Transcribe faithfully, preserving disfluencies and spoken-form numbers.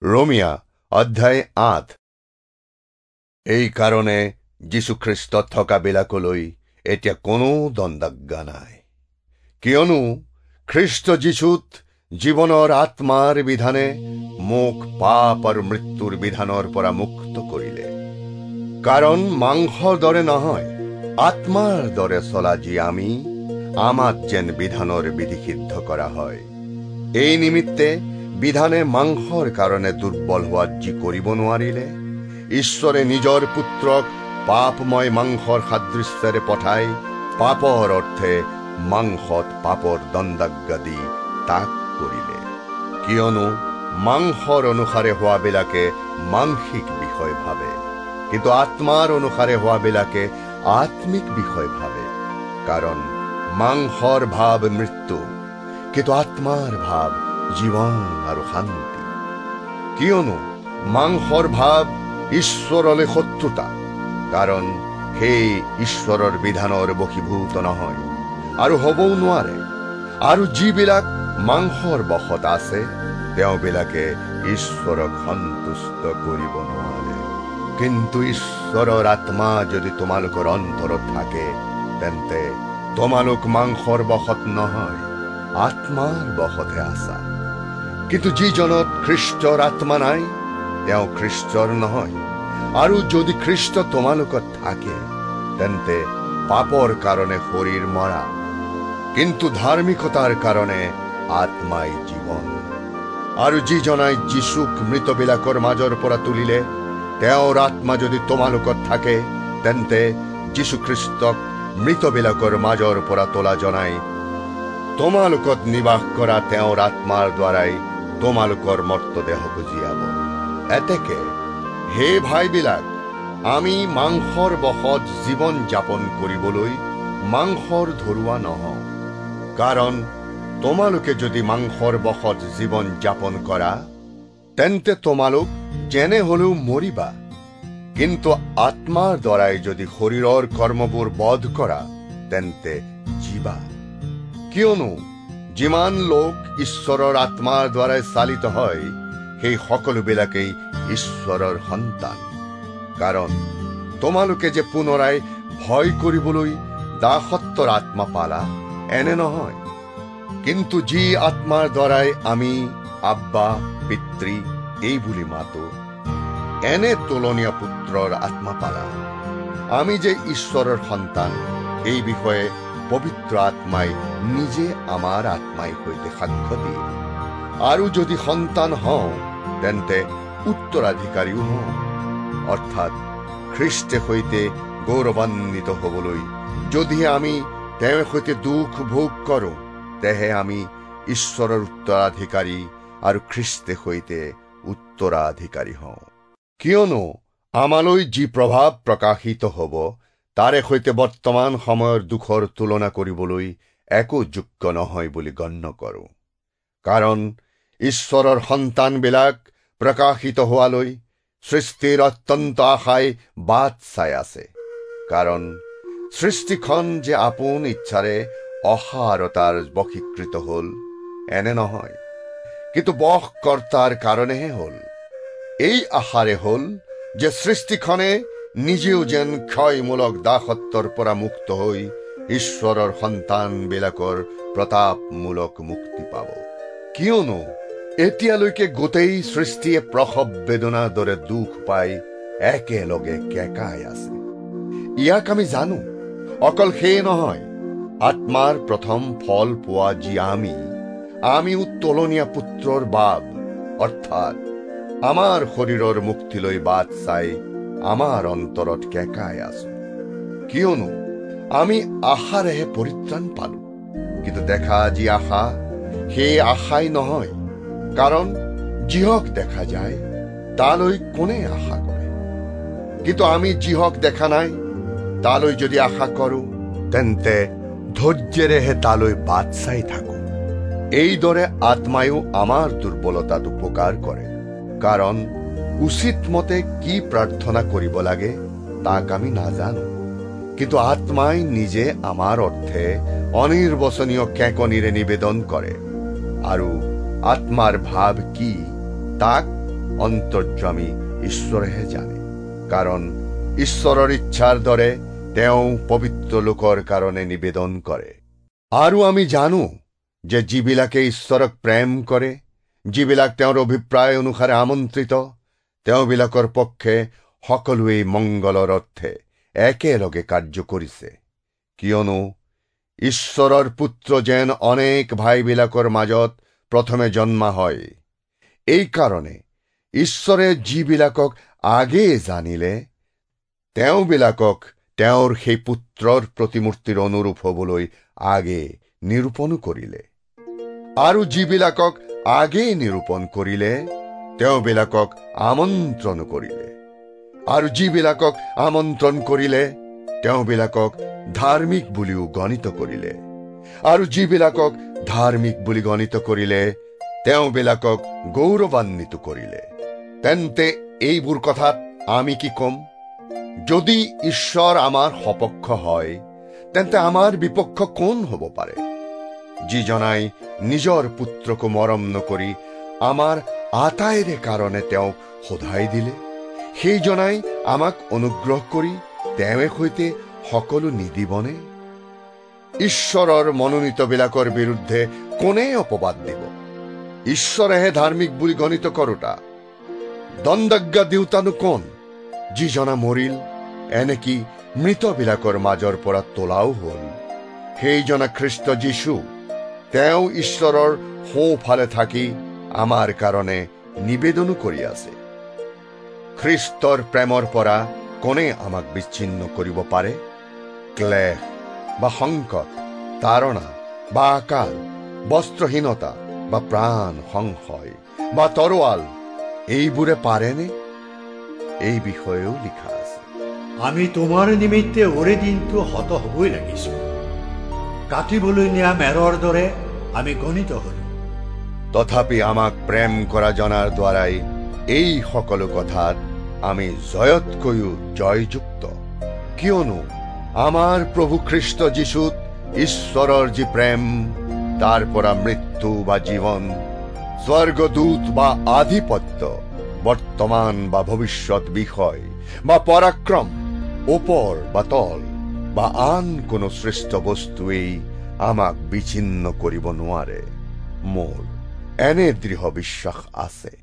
রোমিয়া অধ্যায় আঠ। এই কারণে যীশুখ্ৰীষ্ট থকা বিলাকলৈ এতিয়া কোনো দ্বন্দ্বাজ্ঞা নাই, কিয়নো খ্ৰীষ্ট যীশুত জীৱনৰ আত্মাৰ বিধানে মোক পাপ আৰু মৃত্যুৰ বিধানৰ পৰা মুক্ত কৰিলে। কাৰণ মাংসৰ দৰে নহয়, আত্মাৰ দৰে চলা যি আমি, আমাক যেন বিধানৰ বিধি সিদ্ধ কৰা হয়। এই নিমিত্তে বিধানে মাংসৰ কাৰণে দুৰ্বল হোৱাত যি কৰিব নোৱাৰিলে, ঈশ্বৰে নিজৰ পুত্ৰক পাপময় মাংসৰ সাদৃশ্যেৰে পঠাই পাপৰ অৰ্থে মাংসত পাপৰ দণ্ডাজ্ঞা দি তাক কৰিলে। কিয়নো মাংসৰ অনুসাৰে হোৱাবিলাকে মাংসিক বিষয় ভাবে, কিন্তু আত্মাৰ অনুসাৰে হোৱাবিলাকে আত্মিক বিষয় ভাবে। কাৰণ মাংসৰ ভাৱ মৃত্যু, কিন্তু আত্মাৰ ভাৱ জীৱন আৰু শান্তি। কিয়নো মাংসৰ ভাৱ ঈশ্বৰলৈ শত্ৰুতা, কাৰণ সেই ঈশ্বৰৰ বিধানৰ বশীভূত নহয় আৰু হ'বও নোৱাৰে। আৰু যিবিলাক মাংসৰ বশত আছে, তেওঁবিলাকে ঈশ্বৰক সন্তুষ্ট কৰিব নোৱাৰে। কিন্তু ঈশ্বৰৰ আত্মা যদি তোমালোকৰ অন্তৰত থাকে, তেন্তে তোমালোক মাংসৰ বশত নহয়, আত্মাৰ বশতে আছা। কিন্তু যিজনত খ্ৰীষ্টৰ আত্মা নাই, তেওঁ খ্ৰীষ্টৰ নহয়। আৰু যদি খ্ৰীষ্ট তোমালোকত থাকে, তেন্তে পাপৰ কাৰণে শৰীৰ মৰা, কিন্তু ধাৰ্মিকতাৰ কাৰণে আত্মাই জীৱন। আৰু যিজনাই যীশুক মৃতবিলাকৰ মাজৰ পৰা তুলিলে, তেওঁৰ আত্মা যদি তোমালোকত থাকে, তেন্তে যীশুখ্ৰীষ্টক মৃতবিলাকৰ মাজৰ পৰা তোলা জনাই তোমালোকত নিবাস কৰা তেওঁৰ আত্মাৰ দ্বাৰাই তোমালোকৰ মৰ্তদেহক জীয়াব। এতেকে হে ভাইবিলাক, আমি মাংসৰ বশত জীৱন যাপন কৰিবলৈ মাংসৰ ধৰুৱা নহওঁ। কাৰণ তোমালোকে যদি মাংসৰ বশত জীৱন যাপন কৰা, তেন্তে তোমালোক যেনে হলেও মৰিবা। কিন্তু আত্মাৰ দ্বাৰাই যদি শৰীৰৰ কৰ্মবোৰ বধ কৰা, তেন্তে জীবা। কিয়নো যিমান লোক ঈশ্বৰৰ আত্মাৰ দ্বাৰাই চালিত হয়, সেই সকলোবিলাকেই ঈশ্বৰৰ সন্তান। কাৰণ তোমালোকে যে পুনৰাই ভয় কৰিবলৈ দাসত্বৰ আত্মা পালা, এনে নহয়। কিন্তু যি আত্মাৰ দ্বাৰাই আমি আব্বা পিতৃ এই বুলি মাতো, এনে তুলনীয় পুত্ৰৰ আত্মা পালা। আমি যে ঈশ্বৰৰ সন্তান, এই বিষয়ে পবিত্ৰ আত্মাই নিজে আমাৰ আত্মাই সৈতে সাক্ষ্য দিয়ে। আৰু যদি সন্তান হওঁ, তেন্তে উত্তৰাধিকাৰীও হওঁ, অৰ্থাৎ খ্ৰীষ্টে সৈতে গৌৰৱান্বিত হবলৈ যদিহে আমি তেওঁৰ সৈতে দুখ ভোগ কৰোঁ, তেহে আমি ঈশ্বৰৰ উত্তৰাধিকাৰী আৰু খ্ৰীষ্টে সৈতে উত্তৰাধিকাৰী হওঁ। কিয়নো আমালৈ যি প্ৰভাৱ প্ৰকাশিত হ'ব, তাৰে সৈতে বৰ্তমান সময়ৰ দুখৰ তুলনা কৰিবলৈ একো যোগ্য নহয় বুলি গণ্য কৰোঁ। কাৰণ ঈশ্বৰৰ সন্তানবিলাক প্ৰকাশিত হোৱালৈ সৃষ্টিৰ অত্যন্ত আশাই বাট চাই আছে। কাৰণ সৃষ্টিখন যে আপোন ইচ্ছাৰে অসাৰতাৰ বশীকৃত হল, এনে নহয়, কিন্তু বশকৰ্তাৰ কাৰণেহে হল। এই আশাৰে হল যে সৃষ্টিখনে নিজেও যেন ক্ষয়মূলক দাসত্বৰ পৰা মুক্ত হৈ ঈশ্বৰৰ সন্তানবিলাকৰ প্ৰতাপমূলক মুক্তি পাব। কিয়নো এতিয়ালৈকে গোটেই সৃষ্টিয়ে প্ৰসৱ বেদনাৰ দৰে দুখ পাই একেলগে কেঁকাই আছে। ইয়াক আমি জানো। অকল সেয়ে নহয়, আত্মাৰ প্ৰথম ফল পোৱা যি আমি, আমিও তুলনীয়া পুত্ৰৰ বাব, অৰ্থাৎ আমাৰ শৰীৰৰ মুক্তিলৈ বাট চাই আমাৰ অন্তৰত কেঁকাই আছো। কিয়নো আমি আশাৰেহে পৰিত্ৰাণ পালো। কিন্তু দেখা যি আশা, সেই আশাই নহয়। কাৰণ যিহক দেখা যায়, তালৈ কোনে আশা কৰে? কিন্তু আমি যিহক দেখা নাই, তালৈ যদি আশা কৰো, তেন্তে ধৈৰ্যেৰেহে তালৈ বাট চাই থাকো। এইদৰে আত্মায়ো আমাৰ দুৰ্বলতাত উপকাৰ কৰে। কাৰণ উচিত মতে কি প্ৰাৰ্থনা কৰিব লাগে, তাক আমি নাজানো। কিন্তু আত্মাই নিজে আমাৰ অৰ্থে অনিৰ্বচনীয় কেঁকনিৰে নিবেদন কৰে। আৰু আত্মাৰ ভাৱ কি, তাক অন্তৰ্যামী ঈশ্বৰেহে জানে, কাৰণ ঈশ্বৰৰ ইচ্ছাৰ দৰে তেওঁ পবিত্ৰ লোকৰ কাৰণে নিবেদন কৰে। আৰু আমি জানো যে যিবিলাকে ঈশ্বৰক প্ৰেম কৰে, যিবিলাক তেওঁৰ অভিপ্ৰায় অনুসাৰে আমন্ত্ৰিত, তেওঁবিলাকৰ পক্ষে সকলোৱেই মংগলৰ অৰ্থে একেলগে কাৰ্য কৰিছে। কিয়নো ঈশ্বৰৰ পুত্ৰ যেন অনেক ভাইবিলাকৰ মাজত প্ৰথমে জন্মা হয়, এই কাৰণে ঈশ্বৰে যিবিলাকক আগেয়ে জানিলে, তেওঁবিলাকক তেওঁৰ সেই পুত্ৰৰ প্ৰতিমূৰ্তিৰ অনুৰূপ হ'বলৈ আগে নিৰূপণ কৰিলে। আৰু যিবিলাকক আগে নিৰূপণ কৰিলে, তেওঁবিলাকক আমন্ত্ৰণ কৰিলে। আৰু যিবিলাকক আমন্ত্ৰণ কৰিলে, তেওঁবিলাকক ধাৰ্মিক বুলিও গণিত কৰিলে। আৰু যিবিলাকক ধাৰ্মিক বুলি গণিত কৰিলে, তেওঁবিলাকক গৌৰৱান্বিত কৰিলে। তেন্তে এইবোৰ কথাত আমি কি কম? যদি ঈশ্বৰ আমাৰ সপক্ষ হয়, তেন্তে আমাৰ বিপক্ষ কোন হ'ব পাৰে? যিজনাই নিজৰ পুত্ৰকো মৰম নকৰি আমাৰ আটাইৰে কাৰণে তেওঁক সদায় দিলে, সেইজনাই আমাক অনুগ্ৰহ কৰি তেওঁৰ সৈতে সকলো নিদিবনে? ঈশ্বৰৰ মনোনীতবিলাকৰ বিৰুদ্ধে কোনে অপবাদ দিব? ঈশ্বৰেহে ধাৰ্মিক বুলি গণিত কৰোতা। দণ্ডাজ্ঞা দিওঁতানো কোন? যিজনা মৰিল, এনেকি মৃতবিলাকৰ মাজৰ পৰা তোলাও হ'ল, সেইজনা খ্ৰীষ্ট যীশু। তেওঁ ঈশ্বৰৰ সোঁফালে থাকি আমাৰ কাৰণে নিবেদনো কৰি আছে। খ্ৰীষ্টৰ প্ৰেমৰ পৰা কোনে আমাক বিচ্ছিন্ন কৰিব পাৰে? ক্লেশ বা সংকট, তাৰণা বা আকাল, বস্ত্ৰহীনতা বা প্ৰাণ সংশয় বা তৰোৱাল, এইবোৰে পাৰেনে? এই বিষয়েও লিখা আছে, আমি তোমাৰ নিমিত্তে ওৰে দিনটো হত হবই লাগিছো, কাটিবলৈ নিয়া মেৰৰ দৰে আমি গণিত হলো। তথাপি আমাক প্ৰেম কৰা জনাৰ দ্বাৰাই এই সকলো কথাত আমি জয়তকৈও জয়যুক্ত। কিয়নো আমাৰ প্ৰভু খ্ৰীষ্ট যীশুত ঈশ্বৰৰ যি প্ৰেম, তাৰ পৰা মৃত্যু বা জীৱন, স্বৰ্গদূত বা আধিপত্য, বৰ্তমান বা ভৱিষ্যৎ বিষয় বা পৰাক্ৰম, ওপৰ বা তল বা আন কোনো শ্ৰেষ্ঠ বস্তুৱেই আমাক বিচ্ছিন্ন কৰিব নোৱাৰে। মোৰ এনে দৃঢ় বিশ্বাস আছে।